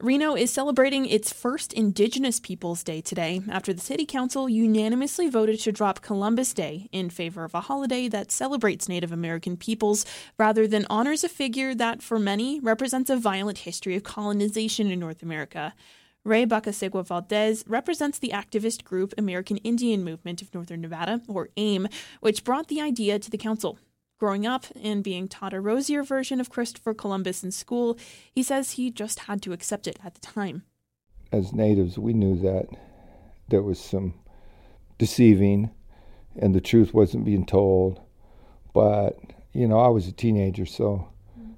Reno is celebrating its first Indigenous Peoples Day today after the City Council unanimously voted to drop Columbus Day in favor of a holiday that celebrates Native American peoples rather than honors a figure that, for many, represents a violent history of colonization in North America. Ray Bacasegua Valdez represents the activist group American Indian Movement of Northern Nevada, or AIM, which brought the idea to the council. Growing up and being taught a rosier version of Christopher Columbus in school, he says he just had to accept it at the time. As natives, we knew that there was some deceiving and the truth wasn't being told. But, I was a teenager, so,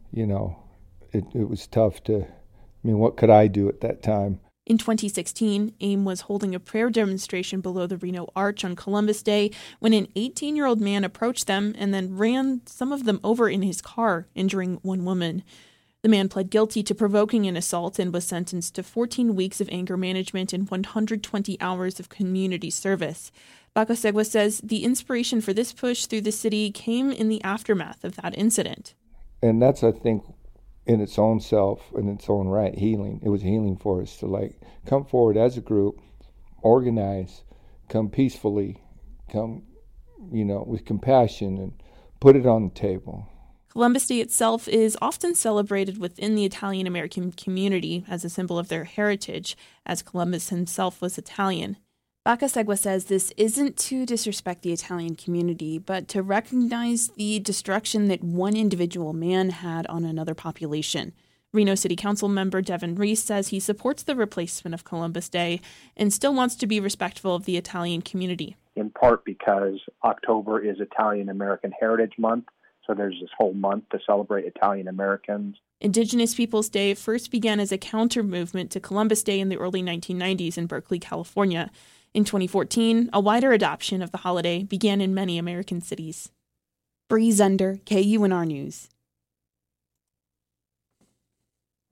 it was tough what could I do at that time? In 2016, AIM was holding a prayer demonstration below the Reno Arch on Columbus Day when an 18-year-old man approached them and then ran some of them over in his car, injuring one woman. The man pled guilty to provoking an assault and was sentenced to 14 weeks of anger management and 120 hours of community service. Bacasegua says the inspiration for this push through the city came in the aftermath of that incident. And that's, I think, in its own self, in its own right, healing. It was healing for us to come forward as a group, organize, come peacefully, come, with compassion and put it on the table. Columbus Day itself is often celebrated within the Italian American community as a symbol of their heritage, as Columbus himself was Italian. Bacasegua says this isn't to disrespect the Italian community, but to recognize the destruction that one individual man had on another population. Reno City Council member Devin Reese says he supports the replacement of Columbus Day and still wants to be respectful of the Italian community. In part because October is Italian American Heritage Month, so there's this whole month to celebrate Italian Americans. Indigenous Peoples Day first began as a counter-movement to Columbus Day in the early 1990s in Berkeley, California. In 2014, a wider adoption of the holiday began in many American cities. Bree Zunder, KUNR News.